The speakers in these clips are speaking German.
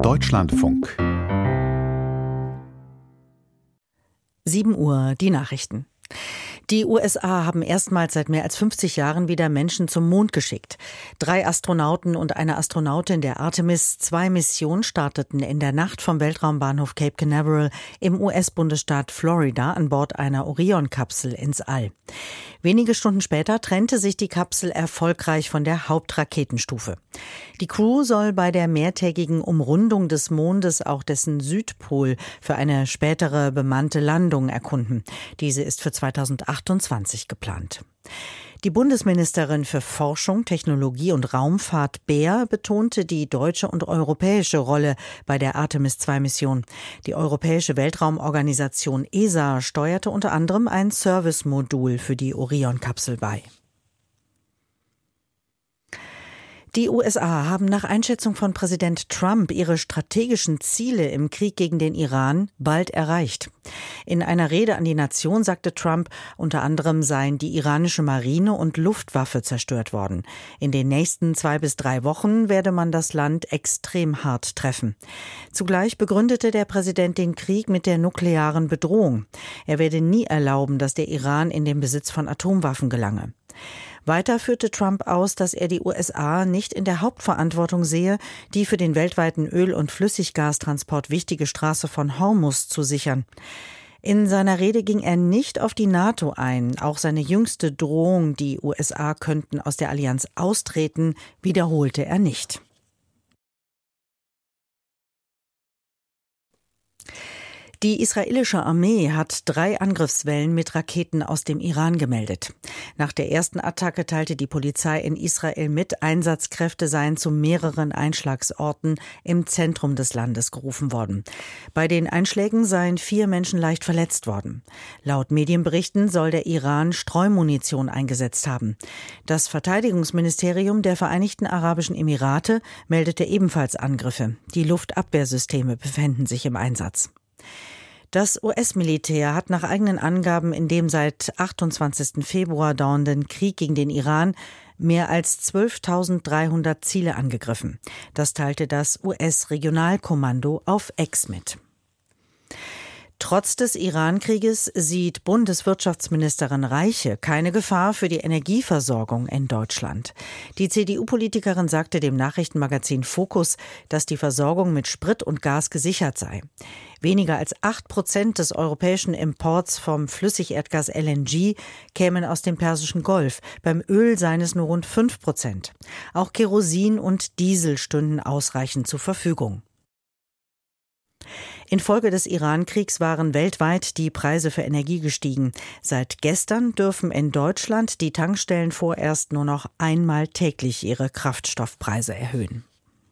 Deutschlandfunk. 7 Uhr, die Nachrichten. Die USA haben erstmals seit mehr als 50 Jahren wieder Menschen zum Mond geschickt. 3 Astronauten und eine Astronautin der Artemis-2-Mission starteten in der Nacht vom Weltraumbahnhof Cape Canaveral im US-Bundesstaat Florida an Bord einer Orion-Kapsel ins All. Wenige Stunden später trennte sich die Kapsel erfolgreich von der Hauptraketenstufe. Die Crew soll bei der mehrtägigen Umrundung des Mondes auch dessen Südpol für eine spätere bemannte Landung erkunden. Diese ist für 2028 geplant. Die Bundesministerin für Forschung, Technologie und Raumfahrt Beer betonte die deutsche und europäische Rolle bei der Artemis-2-Mission. Die Europäische Weltraumorganisation ESA steuerte unter anderem ein Servicemodul für die Orion-Kapsel bei. Die USA haben nach Einschätzung von Präsident Trump ihre strategischen Ziele im Krieg gegen den Iran bald erreicht. In einer Rede an die Nation sagte Trump, unter anderem seien die iranische Marine und Luftwaffe zerstört worden. In den nächsten 2 bis 3 Wochen werde man das Land extrem hart treffen. Zugleich begründete der Präsident den Krieg mit der nuklearen Bedrohung. Er werde nie erlauben, dass der Iran in den Besitz von Atomwaffen gelange. Weiter führte Trump aus, dass er die USA nicht in der Hauptverantwortung sehe, die für den weltweiten Öl- und Flüssiggastransport wichtige Straße von Hormuz zu sichern. In seiner Rede ging er nicht auf die NATO ein. Auch seine jüngste Drohung, die USA könnten aus der Allianz austreten, wiederholte er nicht. Die israelische Armee hat 3 Angriffswellen mit Raketen aus dem Iran gemeldet. Nach der ersten Attacke teilte die Polizei in Israel mit, Einsatzkräfte seien zu mehreren Einschlagsorten im Zentrum des Landes gerufen worden. Bei den Einschlägen seien 4 Menschen leicht verletzt worden. Laut Medienberichten soll der Iran Streumunition eingesetzt haben. Das Verteidigungsministerium der Vereinigten Arabischen Emirate meldete ebenfalls Angriffe. Die Luftabwehrsysteme befänden sich im Einsatz. Das US-Militär hat nach eigenen Angaben in dem seit 28. Februar dauernden Krieg gegen den Iran mehr als 12.300 Ziele angegriffen. Das teilte das US-Regionalkommando auf X mit. Trotz des Iran-Krieges sieht Bundeswirtschaftsministerin Reiche keine Gefahr für die Energieversorgung in Deutschland. Die CDU-Politikerin sagte dem Nachrichtenmagazin Focus, dass die Versorgung mit Sprit und Gas gesichert sei. Weniger als 8% des europäischen Imports vom Flüssigerdgas LNG kämen aus dem Persischen Golf. Beim Öl seien es nur rund 5%. Auch Kerosin und Diesel stünden ausreichend zur Verfügung. Infolge des Iran-Kriegs waren weltweit die Preise für Energie gestiegen. Seit gestern dürfen in Deutschland die Tankstellen vorerst nur noch einmal täglich ihre Kraftstoffpreise erhöhen.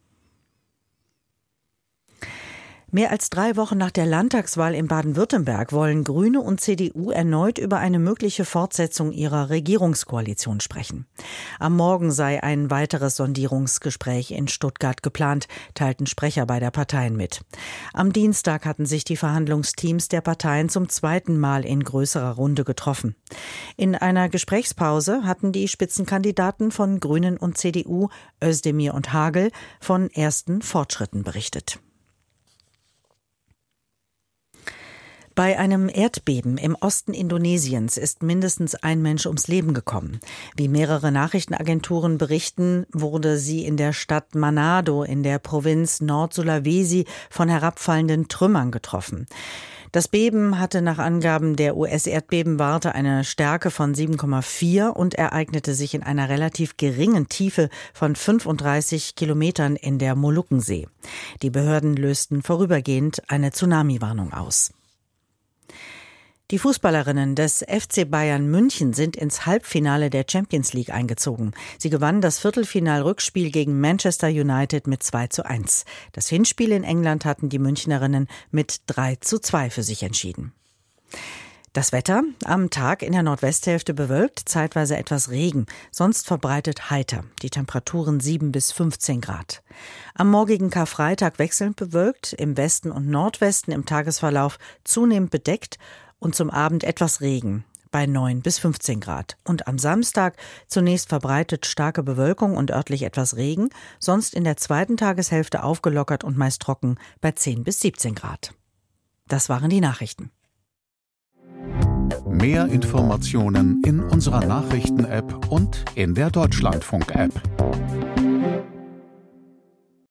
Mehr als 3 Wochen nach der Landtagswahl in Baden-Württemberg wollen Grüne und CDU erneut über eine mögliche Fortsetzung ihrer Regierungskoalition sprechen. Am Morgen sei ein weiteres Sondierungsgespräch in Stuttgart geplant, teilten Sprecher beider Parteien mit. Am Dienstag hatten sich die Verhandlungsteams der Parteien zum 2. Mal in größerer Runde getroffen. In einer Gesprächspause hatten die Spitzenkandidaten von Grünen und CDU, Özdemir und Hagel, von ersten Fortschritten berichtet. Bei einem Erdbeben im Osten Indonesiens ist mindestens ein Mensch ums Leben gekommen. Wie mehrere Nachrichtenagenturen berichten, wurde sie in der Stadt Manado in der Provinz Nord-Sulawesi von herabfallenden Trümmern getroffen. Das Beben hatte nach Angaben der US-Erdbebenwarte eine Stärke von 7,4 und ereignete sich in einer relativ geringen Tiefe von 35 Kilometern in der Molukkensee. Die Behörden lösten vorübergehend eine Tsunami-Warnung aus. Die Fußballerinnen des FC Bayern München sind ins Halbfinale der Champions League eingezogen. Sie gewannen das Viertelfinal-Rückspiel gegen Manchester United mit 2:1. Das Hinspiel in England hatten die Münchnerinnen mit 3:2 für sich entschieden. Das Wetter: am Tag in der Nordwesthälfte bewölkt, zeitweise etwas Regen, sonst verbreitet heiter. Die Temperaturen 7 bis 15 Grad. Am morgigen Karfreitag wechselnd bewölkt, im Westen und Nordwesten im Tagesverlauf zunehmend bedeckt und zum Abend etwas Regen. bei 9 bis 15 Grad. Und am Samstag zunächst verbreitet starke Bewölkung und örtlich etwas Regen, sonst in der zweiten Tageshälfte aufgelockert und meist trocken bei 10 bis 17 Grad. Das waren die Nachrichten. Mehr Informationen in unserer Nachrichten-App und in der Deutschlandfunk-App.